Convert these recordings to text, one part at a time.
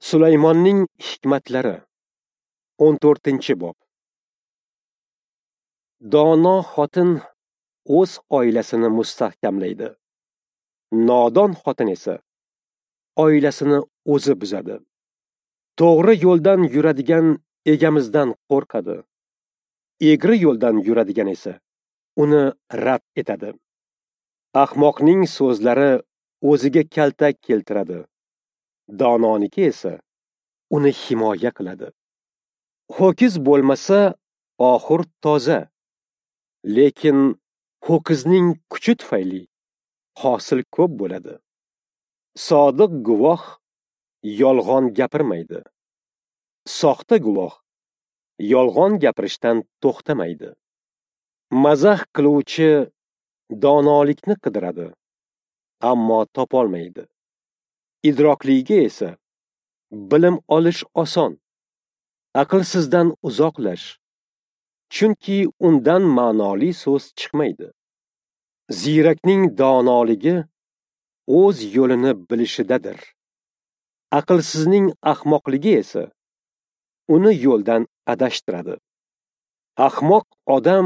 Sulaymonning hikmatlari 14-bob. Dono xotin o'z oilasini mustahkamlaydi. Nodon xotin esa oilasini o'zi buzadi. To'g'ri yo'ldan yuradigan egamizdan qo'rqadi. Egri yo'ldan yuradigan esa uni rad etadi. Ahmoqning so'zlari o'ziga kaltak keltiradi. Dononiki esa uni himoya qiladi. Ho'kiz bo'lmasa oxir toza, lekin ho'kizning kuchi tufayli hosil ko'p bo'ladi. Sodiq guvoh yolg'on gapirmaydi. Soxta guvoh yolg'on gapirishdan to'xtamaydi. Mazax qiluvchi donolikni qidiradi, ammo topolmaydi. Idrokliga esa bilim olish oson. Aqlsizdan uzoqlash, chunki undan ma'noli so'z chiqmaydi. Ziyrakning donoligi o'z yo'lini bilishidadir. Aqlsizning ahmoqligi esa uni yo'ldan adashtiradi. Ahmoq odam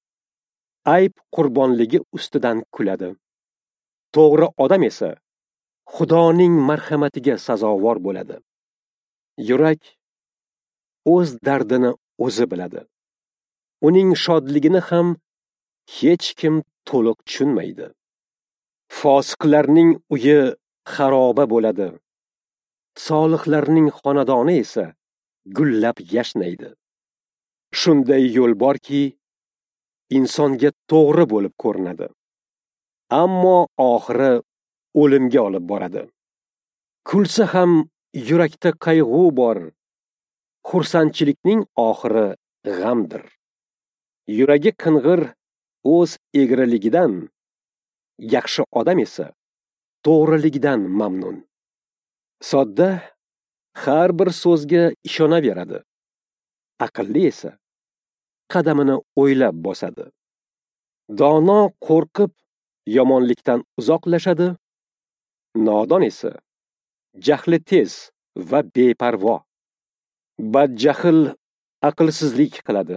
ayb qurbonligi ustidan kuladi. To'g'ri odam esa Xudoning marhamatiga sazovor bo'ladi. Yurak o'z dardini o'zi biladi. Uning shodligini ham hech kim to'liq tushunmaydi. Fosiqlarning uyi xaroba bo'ladi. Solihlarning xonadoni esa gullab yashnaydi. Shunday yo'l borki, insonga to'g'ri bo'lib ko'rinadi, ammo oxiri o'limga olib boradi. Kulsa ham yurakda qayg'u bor. Xursandchilikning oxiri g'amdir. Yuragi qing'ir o'z egriligidan, yaxshi odam esa to'g'riligidan mamnun. Sodda har bir so'zga ishonaveradi. Aqlli esa qadamini o'ylab bosadi. Dono qo'rqib yomonlikdan uzoqlashadi. Nodon esa jahli tez va beparvo. Badjahl aqlsizlik qiladi.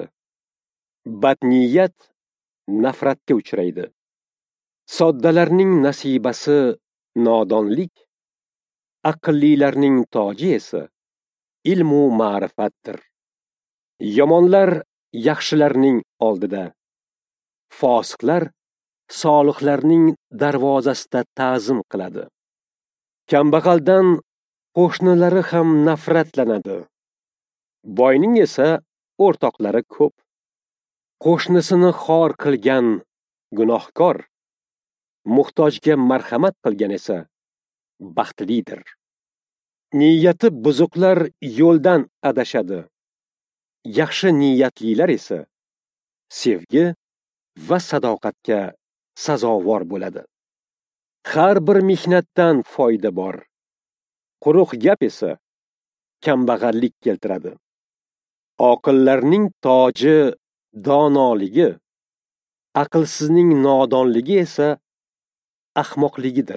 Badniyat nafratga uchraydi. Soddalarning nasibasi nodonlik, aqllilarning toji esa ilmu ma'rifatdir. Yomonlar yaxshilarning oldida, fosiqlar solihlarning darvozasida ta'zim qiladi. Kambag'aldan qo'shnilari ham nafratlanadi. Boyning esa o'rtoqlari ko'p. Qo'shnisini xor qilgan gunohkor, muhtojga marhamat qilgan esa baxtlidir. Niyati buzuqlar yo'ldan adashadi. Yaxshi niyatlilar esa sevgi va sadoqatga sazovor bo'ladi. Har bir mehnatdan foyda bor. Quruq gap esa kambag'allik keltiradi. Oqillarning toji donoligi, aqlsizning nodonligi esa ahmoqligidir.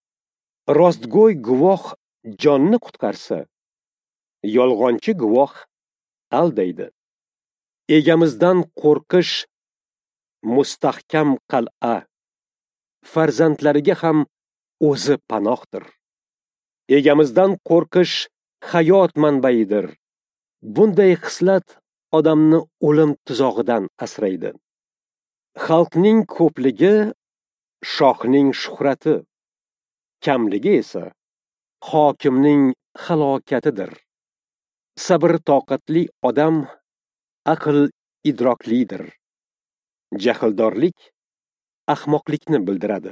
Rostgo'y guvoh jonni qutqarsa, yolg'onchi guvoh aldaydi. Egamizdan qo'rqish mustahkam qal'a, farzandlariga ham o'zi panohdir. Egamizdan qo'rqish hayot manbaidir. Bunday xislat odamni o'lim tuzog'idan asraydi. Xalqning ko'pligi shohning shuhrati, kamligi esa hokimning halokatidir. Sabr toqatli odam aql idroklidir. Jahldorlik ahmoqlikni bildiradi.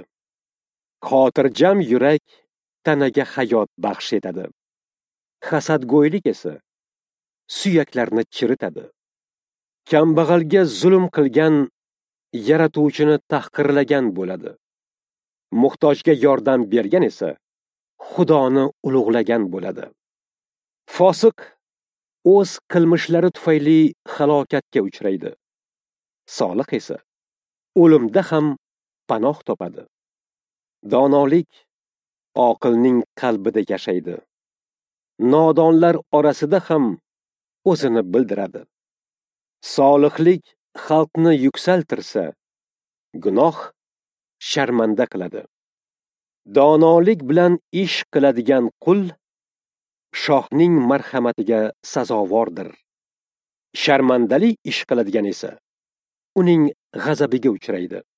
Xotirjam yurak tanaga hayot baxsh etadi. Hasadgo'ylik esa suyaklarni chiritadi. Kambag'alga zulm qilgan yaratuvchini tahqirlagan bo'ladi. Muhtojga yordam bergan esa Xudoni ulug'lagan bo'ladi. Fosiq o'z qilmishlari tufayli halokatga uchraydi. Solih esa o'limda ham panoh topadi. Donolik oqilning qalbida yashaydi. nodonlar orasida ham o'zini bildiradi. Solihlik xalqni yuksaltirsa, gunoh sharmanda qiladi. Donolik bilan ish qiladigan qul shohning marhamatiga sazovordir. Sharmandali ish qiladigan esa uning g'azabiga uchraydi.